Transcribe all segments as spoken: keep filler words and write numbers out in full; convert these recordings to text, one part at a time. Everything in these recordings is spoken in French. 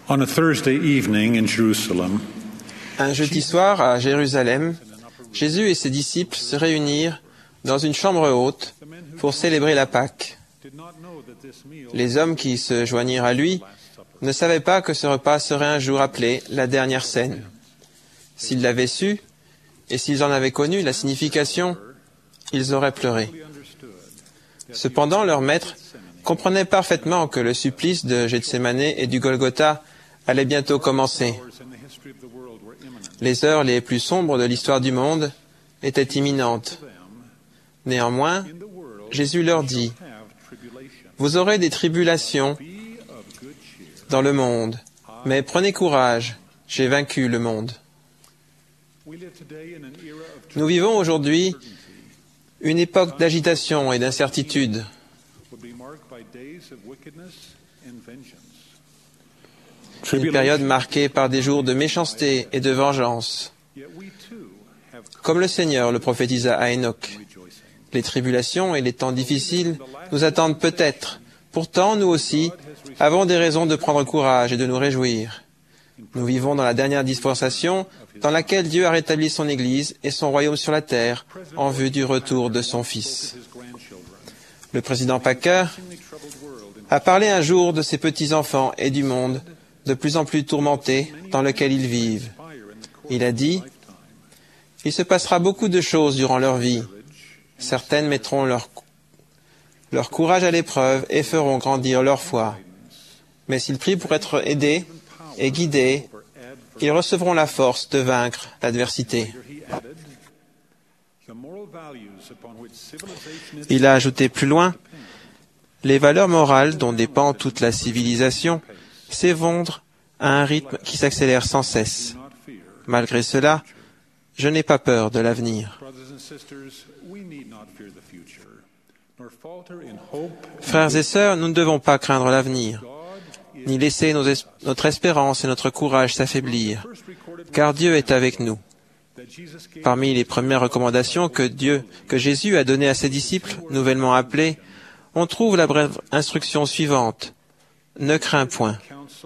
On a Thursday evening in Jerusalem, Un jeudi soir, à Jérusalem, Jésus et ses disciples se réunirent dans une chambre haute pour célébrer la Pâque. Les hommes qui se joignirent à lui ne savaient pas que ce repas serait un jour appelé la dernière scène. S'ils l'avaient su, et s'ils en avaient connu la signification, ils auraient pleuré. Cependant, leur maître comprenait parfaitement que le supplice de Gethsémane et du Golgotha allait bientôt commencer. Les heures les plus sombres de l'histoire du monde étaient imminentes. Néanmoins, Jésus leur dit, « Vous aurez des tribulations dans le monde, mais prenez courage, j'ai vaincu le monde. » Nous vivons aujourd'hui une époque d'agitation et d'incertitude. Une période marquée par des jours de méchanceté et de vengeance. Comme le Seigneur le prophétisa à Enoch, les tribulations et les temps difficiles nous attendent peut-être. Pourtant, nous aussi avons des raisons de prendre courage et de nous réjouir. Nous vivons dans la dernière dispensation dans laquelle Dieu a rétabli son Église et son royaume sur la terre en vue du retour de son Fils. Le président Packer a parlé un jour de ses petits-enfants et du monde de plus en plus tourmenté dans lequel ils vivent. Il a dit, « Il se passera beaucoup de choses durant leur vie. Certaines mettront leur, leur courage à l'épreuve et feront grandir leur foi. Mais s'ils prient pour être aidés et guidés, ils recevront la force de vaincre l'adversité. » Il a ajouté plus loin, « Les valeurs morales dont dépend toute la civilisation s'effondrent à un rythme qui s'accélère sans cesse. Malgré cela, je n'ai pas peur de l'avenir. » Frères et sœurs, nous ne devons pas craindre l'avenir, ni laisser nos es- notre espérance et notre courage s'affaiblir, car Dieu est avec nous. Parmi les premières recommandations que Dieu, que Jésus a données à ses disciples, nouvellement appelés, on trouve la brève instruction suivante. Ne crains point.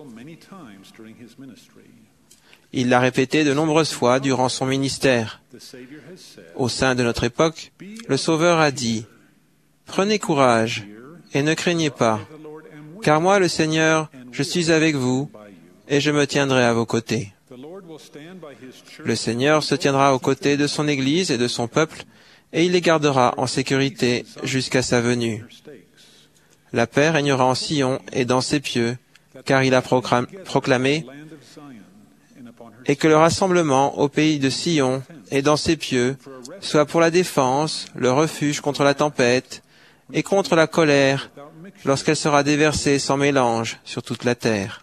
Il l'a répété de nombreuses fois durant son ministère. Au sein de notre époque, le Sauveur a dit, « Prenez courage et ne craignez pas, car moi, le Seigneur, je suis avec vous et je me tiendrai à vos côtés. » Le Seigneur se tiendra aux côtés de son Église et de son peuple et il les gardera en sécurité jusqu'à sa venue. La paix régnera en Sion et dans ses pieux, car il a proclamé et que le rassemblement au pays de Sion et dans ses pieux soit pour la défense, le refuge contre la tempête et contre la colère lorsqu'elle sera déversée sans mélange sur toute la terre.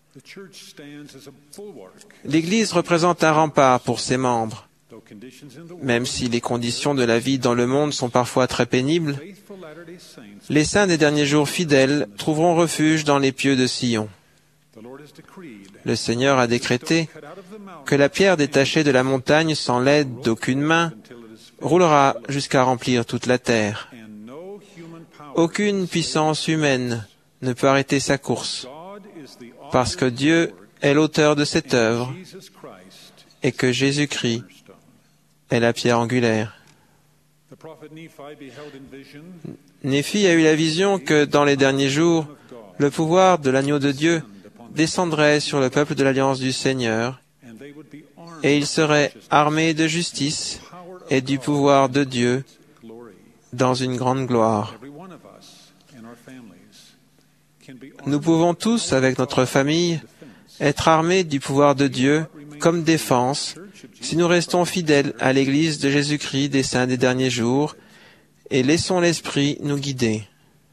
L'Église représente un rempart pour ses membres. Même si les conditions de la vie dans le monde sont parfois très pénibles, les saints des derniers jours fidèles trouveront refuge dans les pieux de Sion. Le Seigneur a décrété que la pierre détachée de la montagne sans l'aide d'aucune main roulera jusqu'à remplir toute la terre. Aucune puissance humaine ne peut arrêter sa course, parce que Dieu est l'auteur de cette œuvre et que Jésus-Christ est la pierre angulaire. Néphi a eu la vision que dans les derniers jours, le pouvoir de l'agneau de Dieu descendrait sur le peuple de l'Alliance du Seigneur et il serait armé de justice et du pouvoir de Dieu dans une grande gloire. Nous pouvons tous, avec notre famille, être armés du pouvoir de Dieu comme défense si nous restons fidèles à l'Église de Jésus-Christ des saints des derniers jours et laissons l'Esprit nous guider.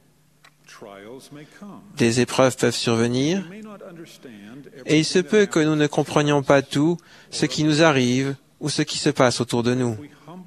Des épreuves peuvent survenir et il se peut que nous ne comprenions pas tout ce qui nous arrive ou ce qui se passe autour de nous.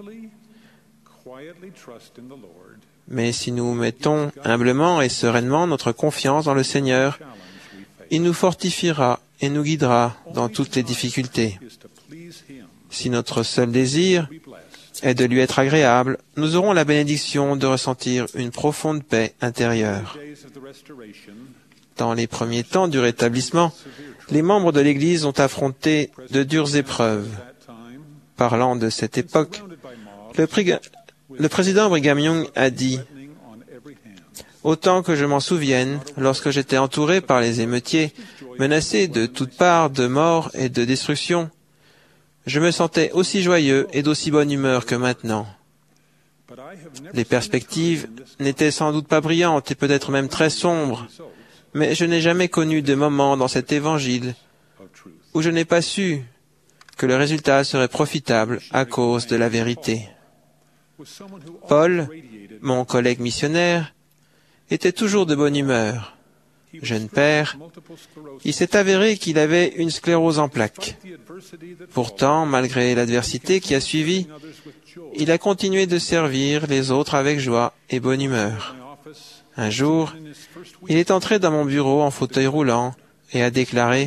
Mais si nous mettons humblement et sereinement notre confiance dans le Seigneur, il nous fortifiera et nous guidera dans toutes les difficultés. Si notre seul désir est de lui être agréable, nous aurons la bénédiction de ressentir une profonde paix intérieure. Dans les premiers temps du rétablissement, les membres de l'Église ont affronté de dures épreuves. Parlant de cette époque, le, pré- le président Brigham Young a dit « Autant que je m'en souvienne, lorsque j'étais entouré par les émeutiers, menacé de toutes parts de mort et de destruction, je me sentais aussi joyeux et d'aussi bonne humeur que maintenant. Les perspectives n'étaient sans doute pas brillantes et peut-être même très sombres, mais je n'ai jamais connu de moment dans cet évangile où je n'ai pas su que le résultat serait profitable à cause de la vérité. Paul, mon collègue missionnaire, était toujours de bonne humeur. Jeune père, il s'est avéré qu'il avait une sclérose en plaques. Pourtant, malgré l'adversité qui a suivi, il a continué de servir les autres avec joie et bonne humeur. Un jour, il est entré dans mon bureau en fauteuil roulant et a déclaré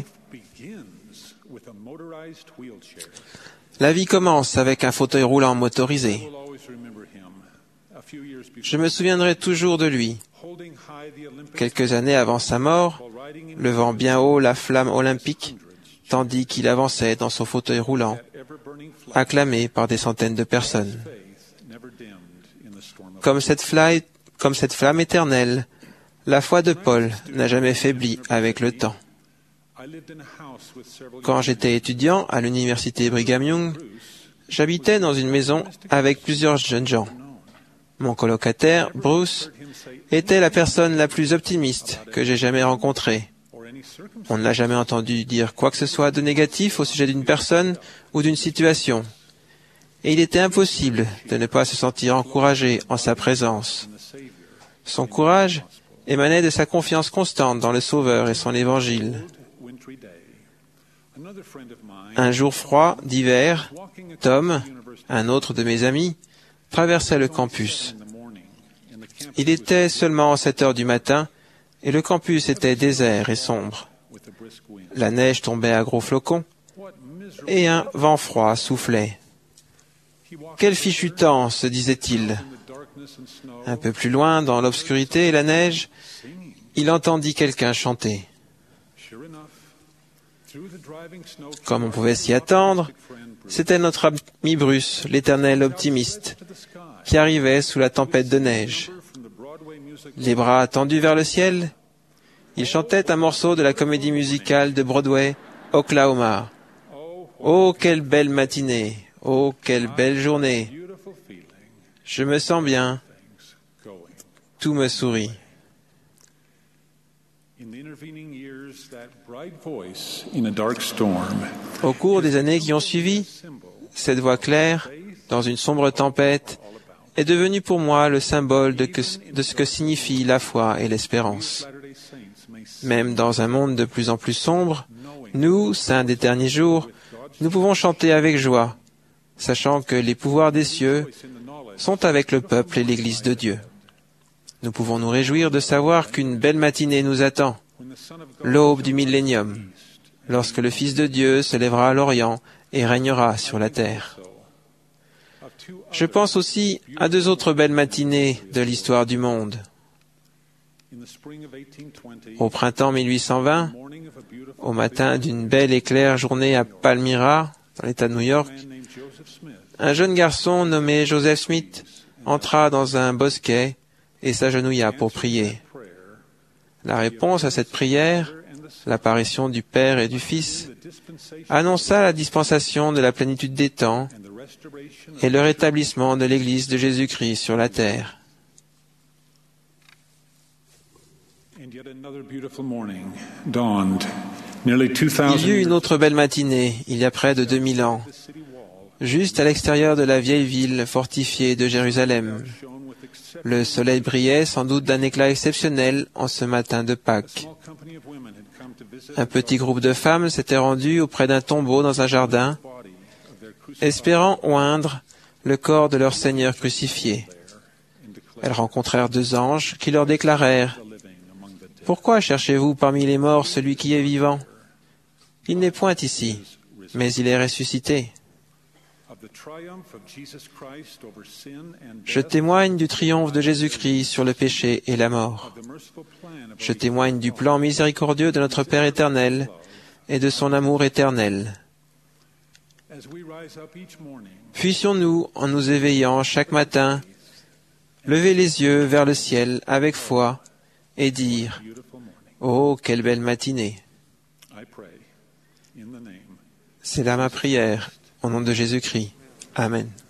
« La vie commence avec un fauteuil roulant motorisé. » Je me souviendrai toujours de lui. Quelques années avant sa mort, levant bien haut la flamme olympique, tandis qu'il avançait dans son fauteuil roulant, acclamé par des centaines de personnes. Comme cette, fly, comme cette flamme éternelle, la foi de Paul n'a jamais faibli avec le temps. Quand j'étais étudiant à l'université Brigham Young, j'habitais dans une maison avec plusieurs jeunes gens. Mon colocataire, Bruce, était la personne la plus optimiste que j'ai jamais rencontrée. On ne l'a jamais entendu dire quoi que ce soit de négatif au sujet d'une personne ou d'une situation. Et il était impossible de ne pas se sentir encouragé en sa présence. Son courage émanait de sa confiance constante dans le Sauveur et son Évangile. Un jour froid d'hiver, Tom, un autre de mes amis, traversait le campus. Il était seulement sept heures du matin et le campus était désert et sombre. La neige tombait à gros flocons et un vent froid soufflait. Quel fichu temps, se disait-il. Un peu plus loin, dans l'obscurité et la neige, il entendit quelqu'un chanter. Comme on pouvait s'y attendre, c'était notre ami Bruce, l'éternel optimiste, qui arrivait sous la tempête de neige. Les bras tendus vers le ciel, il chantait un morceau de la comédie musicale de Broadway, Oklahoma. Oh, quelle belle matinée! Oh, quelle belle journée! Je me sens bien. Tout me sourit. Au cours des années qui ont suivi, cette voix claire, dans une sombre tempête, est devenue pour moi le symbole de, que, de ce que signifie la foi et l'espérance. Même dans un monde de plus en plus sombre, nous, saints des derniers jours, nous pouvons chanter avec joie, sachant que les pouvoirs des cieux sont avec le peuple et l'Église de Dieu. Nous pouvons nous réjouir de savoir qu'une belle matinée nous attend, l'aube du millénium, lorsque le Fils de Dieu se lèvera à l'Orient et régnera sur la terre. Je pense aussi à deux autres belles matinées de l'histoire du monde. Au printemps mille huit cent vingt, au matin d'une belle et claire journée à Palmyra, dans l'État de New York, un jeune garçon nommé Joseph Smith entra dans un bosquet et s'agenouilla pour prier. La réponse à cette prière, l'apparition du Père et du Fils, annonça la dispensation de la plénitude des temps et le rétablissement de l'Église de Jésus-Christ sur la terre. Il y eut une autre belle matinée, il y a près de deux mille ans, juste à l'extérieur de la vieille ville fortifiée de Jérusalem. Le soleil brillait sans doute d'un éclat exceptionnel en ce matin de Pâques. Un petit groupe de femmes s'était rendu auprès d'un tombeau dans un jardin, espérant oindre le corps de leur Seigneur crucifié. Elles rencontrèrent deux anges qui leur déclarèrent « Pourquoi cherchez-vous parmi les morts celui qui est vivant? Il n'est point ici, mais il est ressuscité. » Je témoigne du triomphe de Jésus-Christ sur le péché et la mort. Je témoigne du plan miséricordieux de notre Père éternel et de son amour éternel. Puissions-nous, en nous éveillant chaque matin, lever les yeux vers le ciel avec foi et dire « Oh, quelle belle matinée !» C'est là ma prière, au nom de Jésus-Christ. Amen.